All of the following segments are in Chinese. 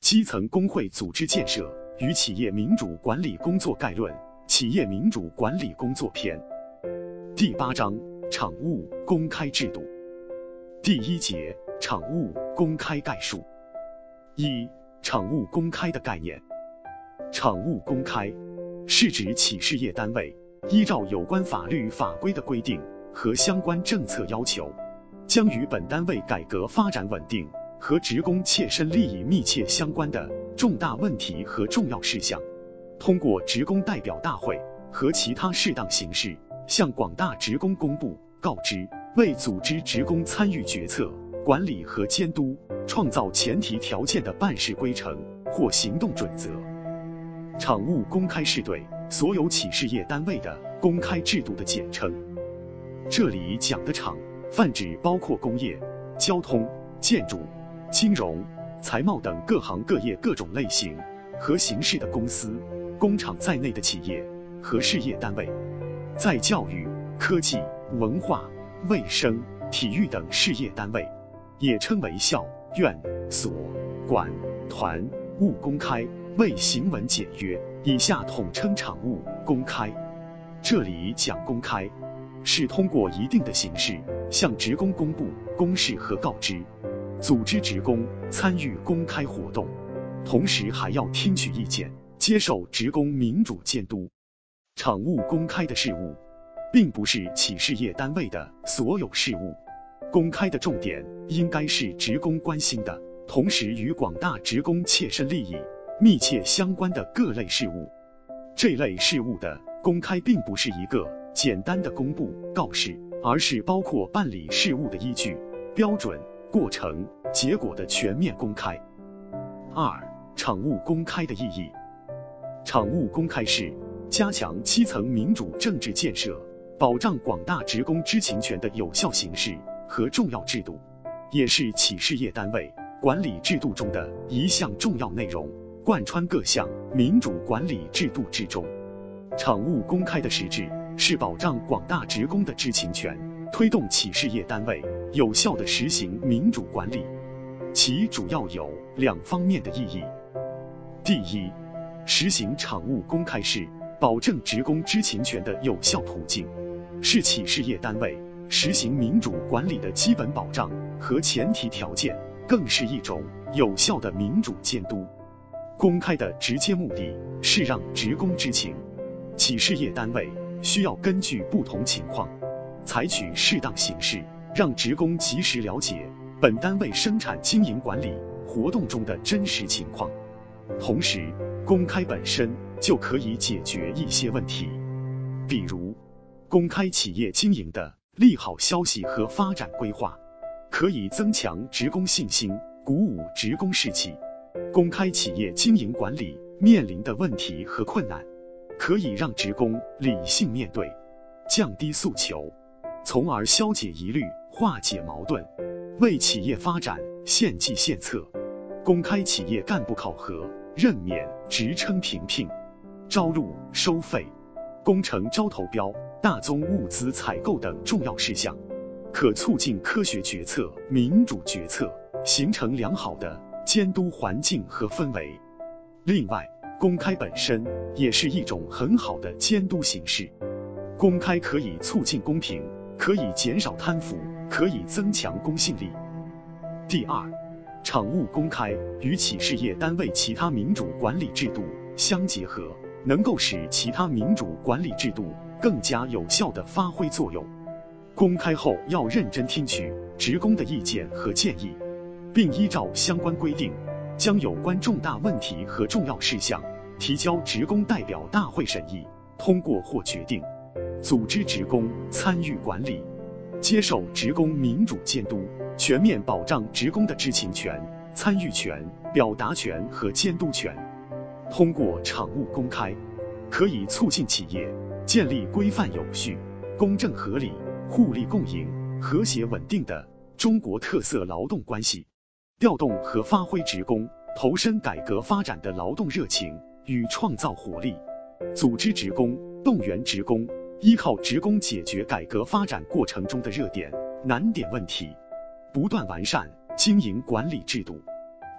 基层工会组织建设与企业民主管理工作概论，企业民主管理工作篇。第8章，场务公开制度。第1节，场务公开概述。1、场务公开的概念。场务公开是指企事业单位依照有关法律法规的规定和相关政策要求，将与本单位改革发展稳定和职工切身利益密切相关的重大问题和重要事项，通过职工代表大会和其他适当形式，向广大职工公布、告知，为组织职工参与决策、管理和监督创造前提条件的办事规程或行动准则。场务公开是对所有企事业单位的公开制度的简称。这里讲的场，泛指包括工业、交通、建筑、金融、财贸等各行各业各种类型和形式的公司、工厂在内的企业和事业单位，在教育、科技、文化、卫生、体育等事业单位，也称为校、院、所、馆、团、务公开，为行文简约，以下统称场务公开。这里讲公开，是通过一定的形式向职工公布公示和告知，组织职工参与公开活动，同时还要听取意见，接受职工民主监督。场务公开的事务，并不是企事业单位的所有事务，公开的重点应该是职工关心的，同时与广大职工切身利益密切相关的各类事务。这类事务的公开并不是一个简单的公布、告示，而是包括办理事务的依据、标准、过程、结果的全面公开。2、场务公开的意义。场务公开是加强基层民主政治建设，保障广大职工知情权的有效形式和重要制度，也是企事业单位管理制度中的一项重要内容，贯穿各项民主管理制度之中。场务公开的实质是保障广大职工的知情权，推动企事业单位有效地实行民主管理，其主要有2方面的意义。第一，实行场务公开是保证职工知情权的有效途径，是企事业单位实行民主管理的基本保障和前提条件，更是一种有效的民主监督。公开的直接目的是让职工知情，企事业单位需要根据不同情况，采取适当形式，让职工及时了解本单位生产经营管理活动中的真实情况。同时，公开本身就可以解决一些问题，比如公开企业经营的利好消息和发展规划，可以增强职工信心，鼓舞职工士气；公开企业经营管理面临的问题和困难，可以让职工理性面对，降低诉求，从而消解疑虑，化解矛盾，为企业发展献计献策。公开企业干部考核、任免、职称评聘、招录、收费、工程招投标、大宗物资采购等重要事项，可促进科学决策、民主决策，形成良好的监督环境和氛围。另外，公开本身也是一种很好的监督形式。公开可以促进公平，可以减少贪腐，可以增强公信力。第2，场务公开与企事业单位其他民主管理制度相结合，能够使其他民主管理制度更加有效地发挥作用。公开后要认真听取职工的意见和建议，并依照相关规定，将有关重大问题和重要事项提交职工代表大会审议，通过或决定，组织职工参与管理，接受职工民主监督，全面保障职工的知情权、参与权、表达权和监督权。通过场务公开，可以促进企业建立规范有序、公正合理、互利共赢、和谐稳定的中国特色劳动关系，调动和发挥职工投身改革发展的劳动热情与创造活力，组织职工、动员职工，依靠职工解决改革发展过程中的热点、难点问题，不断完善经营管理制度，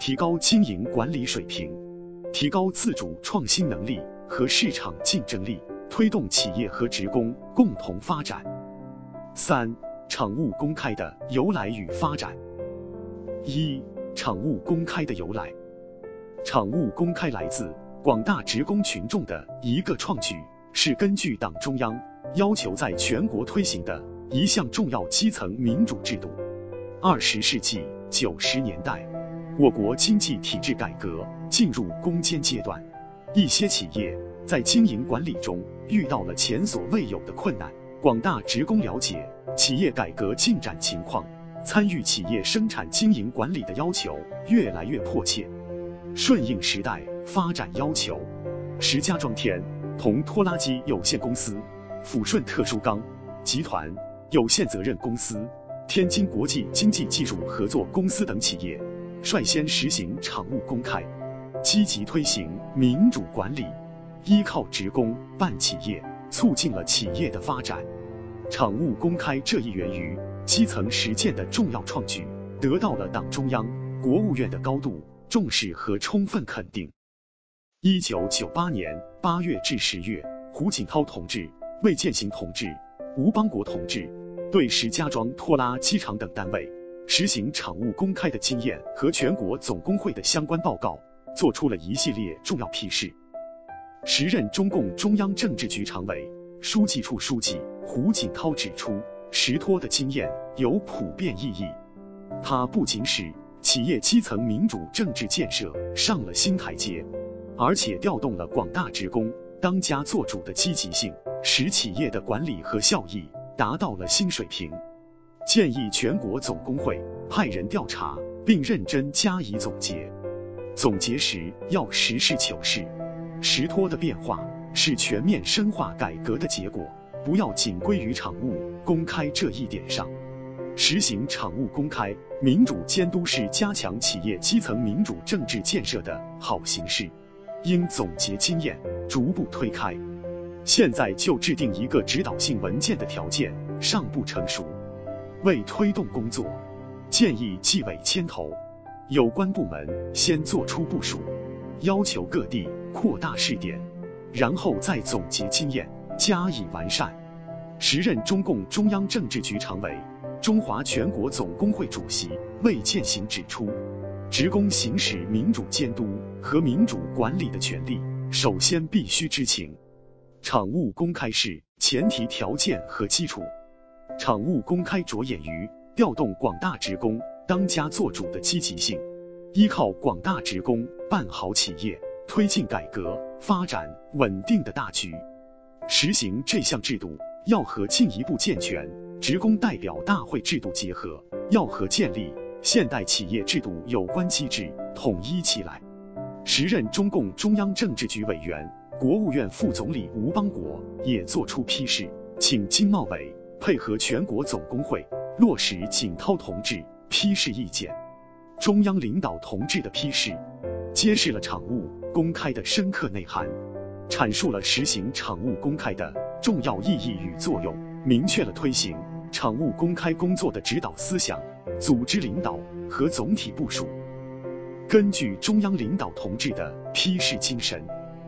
提高经营管理水平，提高自主创新能力和市场竞争力，推动企业和职工共同发展。3、场务公开的由来与发展。1、场务公开的由来。场务公开来自广大职工群众的一个创举，是根据党中央要求在全国推行的一项重要基层民主制度。20世纪90年代，我国经济体制改革进入攻坚阶段，一些企业在经营管理中遇到了前所未有的困难。广大职工了解企业改革进展情况，参与企业生产经营管理的要求越来越迫切。顺应时代发展要求，石家庄天同拖拉机有限公司、抚顺特殊钢集团有限责任公司、天津国际经济技术合作公司等企业率先实行场务公开，积极推行民主管理，依靠职工办企业，促进了企业的发展。场务公开这一源于基层实践的重要创举，得到了党中央、国务院的高度重视和充分肯定。1998年8月至10月，胡锦涛同志、魏建行同志、吴邦国同志对石家庄拖拉机厂等单位实行场务公开的经验和全国总工会的相关报告做出了一系列重要批示。时任中共中央政治局常委、书记处书记胡锦涛指出，石拖的经验有普遍意义，它不仅使企业基层民主政治建设上了新台阶，而且调动了广大职工当家作主的积极性，使企业的管理和效益达到了新水平。建议全国总工会派人调查，并认真加以总结。总结时要实事求是。石拖的变化是全面深化改革的结果，不要仅归于场务公开这一点上。实行场务公开、民主监督是加强企业基层民主政治建设的好形势，应总结经验，逐步推开。现在就制定一个指导性文件的条件尚不成熟，为推动工作，建议纪委牵头，有关部门先做出部署，要求各地扩大试点，然后再总结经验，加以完善。时任中共中央政治局常委、中华全国总工会主席魏建行指出，职工行使民主监督和民主管理的权利，首先必须知情。场务公开是前提条件和基础。场务公开着眼于调动广大职工当家作主的积极性，依靠广大职工办好企业，推进改革发展稳定的大局。实行这项制度要和进一步健全职工代表大会制度结合，要和建立现代企业制度有关机制统一起来。时任中共中央政治局委员、国务院副总理吴邦国也作出批示，请经贸委配合全国总工会落实锦涛同志批示意见。中央领导同志的批示揭示了场务公开的深刻内涵，阐述了实行场务公开的重要意义与作用，明确了推行场务公开工作的指导思想、组织领导和总体部署。根据中央领导同志的批示精神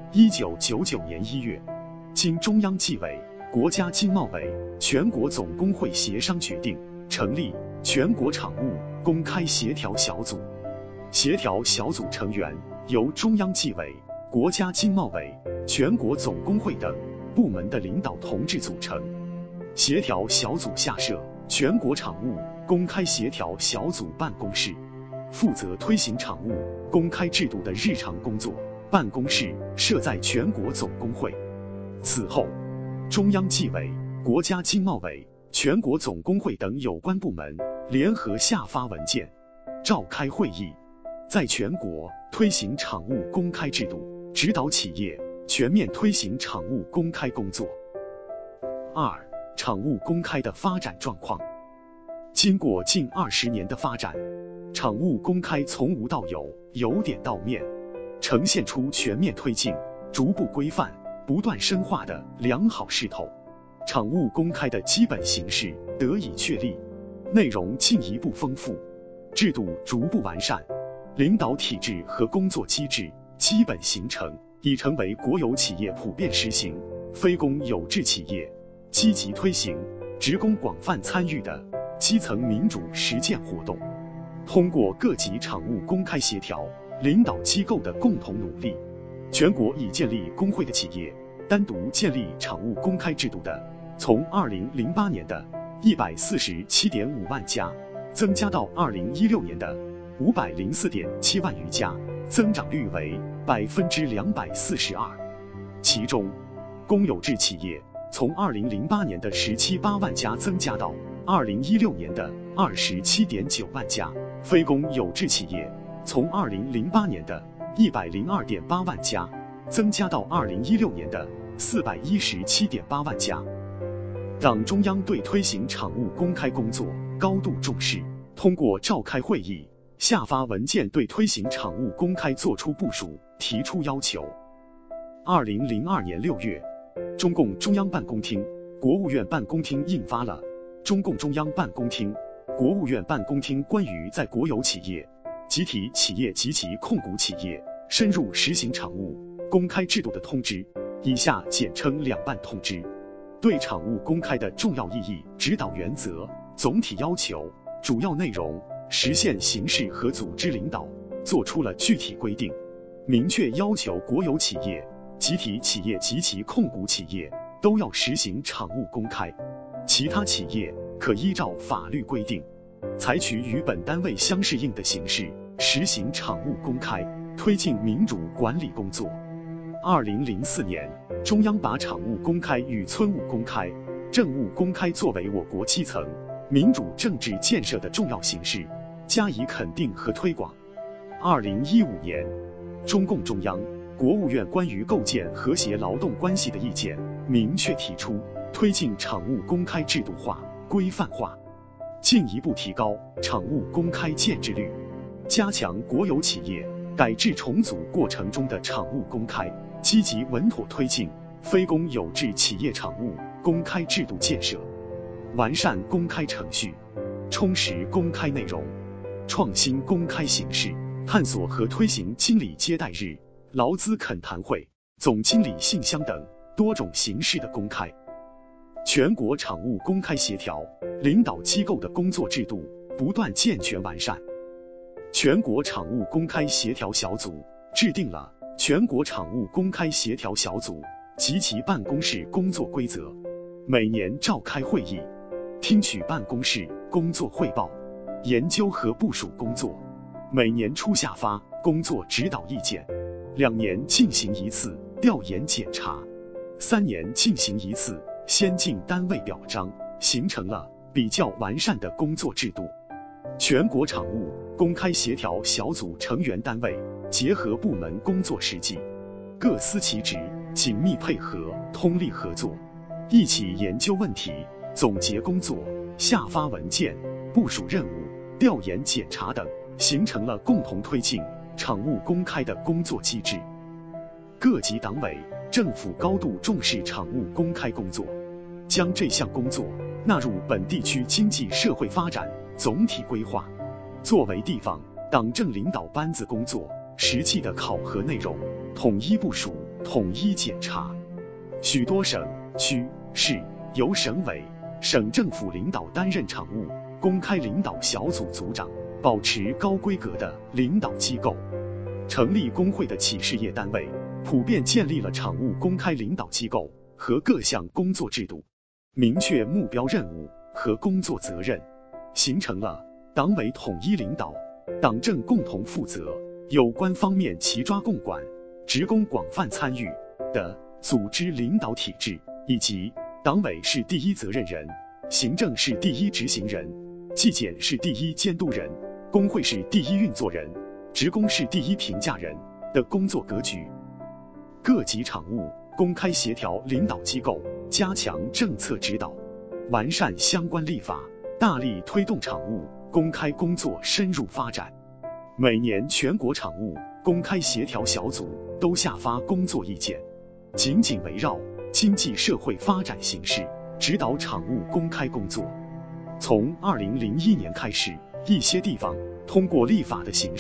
，1999年1月，经中央纪委、国家经贸委、全国总工会协商决定，成立全国场务公开协调小组。协调小组成员由中央纪委、国家经贸委、全国总工会等部门的领导同志组成。协调小组下设全国场务公开协调小组办公室，负责推行场务公开制度的日常工作，办公室设在全国总工会。此后，中央纪委、国家经贸委、全国总工会等有关部门联合下发文件，召开会议，在全国推行场务公开制度，指导企业全面推行场务公开工作。2、场务公开的发展状况。经过近20年的发展，场务公开从无到有，由点到面，呈现出全面推进、逐步规范、不断深化的良好势头。场务公开的基本形式得以确立，内容进一步丰富，制度逐步完善， 领导体制和工作机制基本形成，已成为国有企业普遍实行，非公有制企业积极推行，职工广泛参与的基层民主实践活动。通过各级常务公开协调领导机构的共同努力，全国已建立工会的企业，单独建立常务公开制度的，从2008年的147.5万家，增加到2016年的504.7万余家，增长率为242%。其中，公有制企业从2008年的17.8万家增加到2016年的27.9万家，非公有制企业从2008年的102.8万家增加到2016年的417.8万家。党中央对推行常务公开工作高度重视，通过召开会议、下发文件对推行常务公开作出部署、提出要求。2002年6月，中共中央办公厅、国务院办公厅印发了《中共中央办公厅、国务院办公厅关于在国有企业、集体企业及其控股企业深入实行常务公开制度的通知》，以下简称两办通知，对常务公开的重要意义、指导原则、总体要求、主要内容、实现形式和组织领导作出了具体规定，明确要求国有企业、集体企业及其控股企业都要实行常务公开，其他企业可依照法律规定，采取与本单位相适应的形式实行常务公开，推进民主管理工作。2004年，中央把常务公开与村务公开、政务公开作为我国基层民主政治建设的重要形式，加以肯定和推广。2015年，中共中央、国务院关于构建和谐劳动关系的意见明确提出，推进常务公开制度化、规范化，进一步提高常务公开建制率，加强国有企业改制重组过程中的常务公开，积极稳妥推进非公有制企业常务公开制度建设，完善公开程序，充实公开内容，创新公开形式，探索和推行经理接待日、劳资恳谈会、总经理信箱等多种形式的公开。全国常务公开协调领导机构的工作制度不断健全完善。全国常务公开协调小组制定了全国常务公开协调小组及其办公室工作规则，每年召开会议，听取办公室工作汇报，研究和部署工作，每年初下发工作指导意见，2年进行一次调研检查，3年进行一次先进单位表彰，形成了比较完善的工作制度。全国常务公开协调小组成员单位结合部门工作实际，各司其职，紧密配合，通力合作，一起研究问题，总结工作，下发文件，部署任务，调研检查等，形成了共同推进常务公开的工作机制。各级党委政府高度重视常务公开工作，将这项工作纳入本地区经济社会发展总体规划，作为地方党政领导班子工作实际的考核内容，统一部署，统一检查。许多省、区、市由省委、省政府领导担任常务公开领导小组组长，保持高规格的领导机构。成立工会的企事业单位普遍建立了常务公开领导机构和各项工作制度，明确目标任务和工作责任，形成了党委统一领导、党政共同负责、有关方面齐抓共管、职工广泛参与的组织领导体制，以及党委是第一责任人，行政是第一执行人，纪检是第一监督人，工会是第一运作人，职工是第一评价人的工作格局。各级常务公开协调领导机构加强政策指导，完善相关立法，大力推动常务公开工作深入发展。每年全国常务公开协调小组都下发工作意见，紧紧围绕经济社会发展形势指导常务公开工作。从2001年开始，一些地方通过立法的形式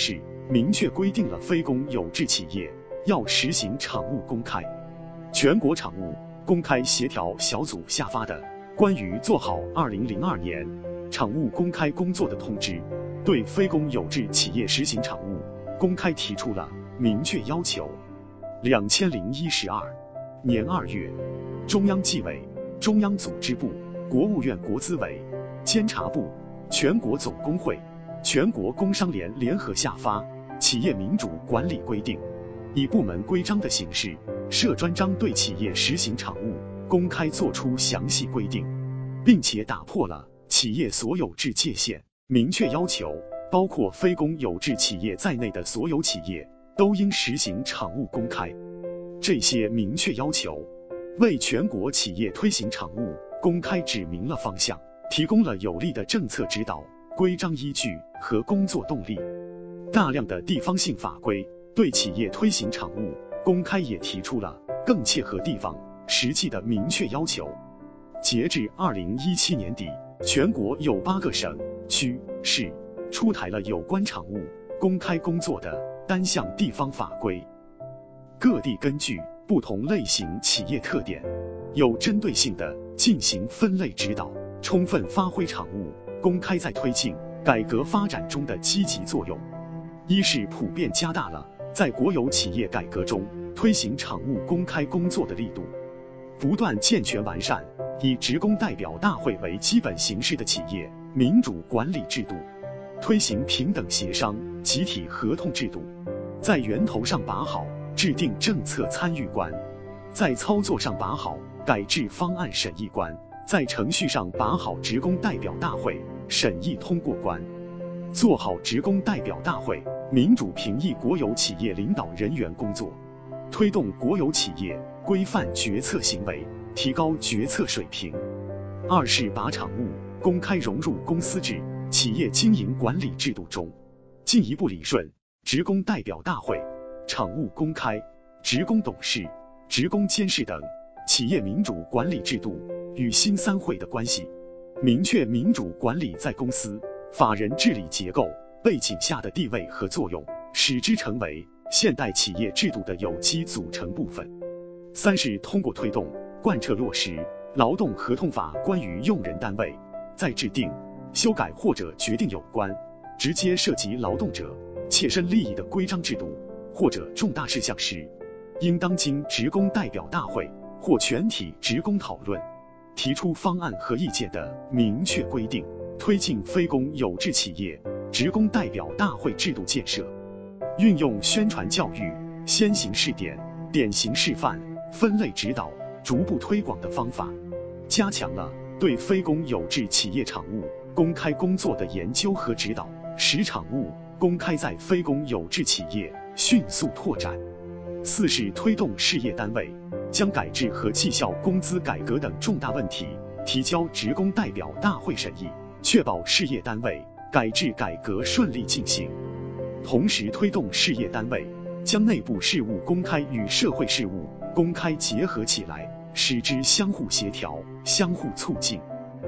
明确规定了非公有制企业要实行厂务公开。全国厂务公开协调小组下发的关于做好2002年厂务公开工作的通知，对非公有制企业实行厂务公开提出了明确要求。2012年2月，中央纪委、中央组织部、国务院国资委、监察部、全国总工会、全国工商联联合下发《企业民主管理规定》，以部门规章的形式设专章对企业实行厂务公开作出详细规定，并且打破了企业所有制界限，明确要求包括非公有制企业在内的所有企业都应实行厂务公开。这些明确要求为全国企业推行厂务公开指明了方向，提供了有力的政策指导、规章依据和工作动力。大量的地方性法规对企业推行厂务公开也提出了更切合地方实际的明确要求。截至2017年底，全国有8个省、区、市出台了有关厂务公开工作的单项地方法规。各地根据不同类型企业特点，有针对性地进行分类指导，充分发挥厂务公开在推进改革发展中的积极作用。一是普遍加大了在国有企业改革中推行厂务公开工作的力度，不断健全完善以职工代表大会为基本形式的企业民主管理制度，推行平等协商、集体合同制度，在源头上把好制定政策参与关，在操作上把好改制方案审议关，在程序上把好职工代表大会审议通过关，做好职工代表大会民主评议国有企业领导人员工作，推动国有企业规范决策行为，提高决策水平。二是把厂务公开融入公司制企业经营管理制度中，进一步理顺职工代表大会、厂务公开、职工董事、职工监事等企业民主管理制度与新三会的关系，明确民主管理在公司法人治理结构背景下的地位和作用，使之成为现代企业制度的有机组成部分。三是通过推动贯彻落实劳动合同法关于用人单位在制定、修改或者决定有关直接涉及劳动者切身利益的规章制度或者重大事项时，应当经职工代表大会或全体职工讨论，提出方案和意见的明确规定，推进非公有制企业职工代表大会制度建设。运用宣传教育、先行试点、典型示范、分类指导、逐步推广的方法，加强了对非公有制企业厂务公开工作的研究和指导，使厂务公开在非公有制企业迅速拓展。四是推动事业单位将改制和绩效工资改革等重大问题提交职工代表大会审议，确保事业单位改制改革顺利进行。同时推动事业单位将内部事务公开与社会事务公开结合起来，使之相互协调、相互促进。